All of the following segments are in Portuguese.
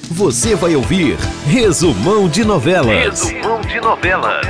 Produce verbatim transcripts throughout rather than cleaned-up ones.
Você vai ouvir Resumão de Novelas. Resumão de Novelas.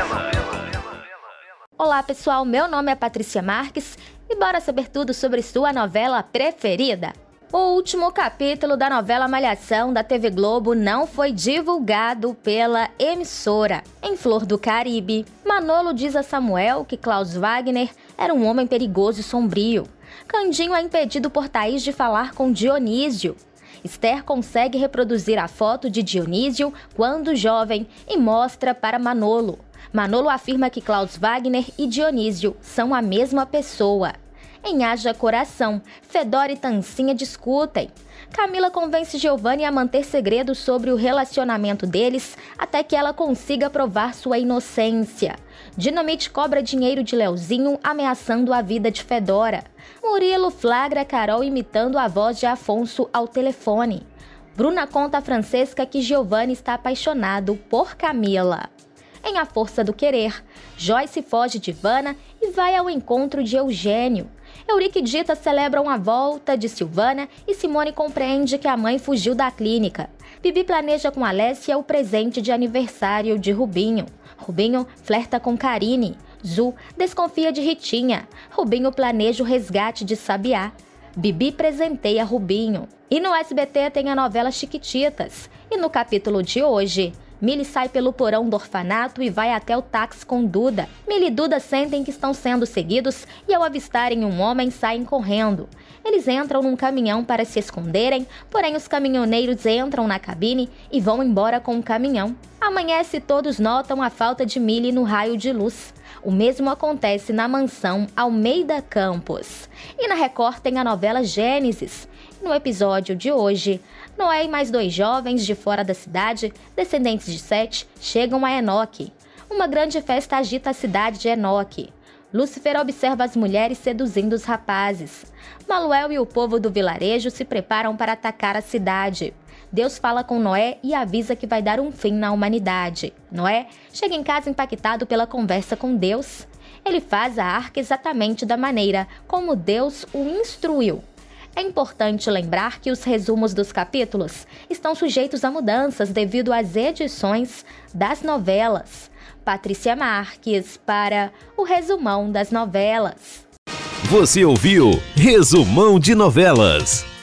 Olá pessoal, meu nome é Patrícia Marques e bora saber tudo sobre sua novela preferida. O último capítulo da novela Malhação da T V Globo não foi divulgado pela emissora. Em Flor do Caribe, Manolo diz a Samuel que Klaus Wagner era um homem perigoso e sombrio. Candinho é impedido por Thaís de falar com Dionísio. Esther consegue reproduzir a foto de Dionísio quando jovem e mostra para Manolo. Manolo afirma que Klaus Wagner e Dionísio são a mesma pessoa. Em Haja Coração, Fedora e Tancinha discutem. Camila convence Giovanni a manter segredo sobre o relacionamento deles até que ela consiga provar sua inocência. Dinamite cobra dinheiro de Leozinho, ameaçando a vida de Fedora. Murilo flagra Carol imitando a voz de Afonso ao telefone. Bruna conta a Francesca que Giovanni está apaixonado por Camila. Em A Força do Querer, Joyce foge de Ivana e vai ao encontro de Eugênio. Eurico e Dita celebram a volta de Silvana e Simone compreende que a mãe fugiu da clínica. Bibi planeja com Alessia o presente de aniversário de Rubinho. Rubinho flerta com Karine. Zu desconfia de Ritinha. Rubinho planeja o resgate de Sabiá. Bibi presenteia Rubinho. E no S B T tem a novela Chiquititas. E no capítulo de hoje, Mili sai pelo porão do orfanato e vai até o táxi com Duda. Mili e Duda sentem que estão sendo seguidos e ao avistarem um homem saem correndo. Eles entram num caminhão para se esconderem, porém os caminhoneiros entram na cabine e vão embora com o caminhão. Amanhece e todos notam a falta de Mili no raio de luz. O mesmo acontece na mansão Almeida Campos. E na Record tem a novela Gênesis. No episódio de hoje, Noé e mais dois jovens de fora da cidade, descendentes de Sete, chegam a Enoque. Uma grande festa agita a cidade de Enoque. Lúcifer observa as mulheres seduzindo os rapazes. Maluel e o povo do vilarejo se preparam para atacar a cidade. Deus fala com Noé e avisa que vai dar um fim na humanidade. Noé chega em casa impactado pela conversa com Deus. Ele faz a arca exatamente da maneira como Deus o instruiu. É importante lembrar que os resumos dos capítulos estão sujeitos a mudanças devido às edições das novelas. Patrícia Marques para o Resumão das Novelas. Você ouviu Resumão de Novelas.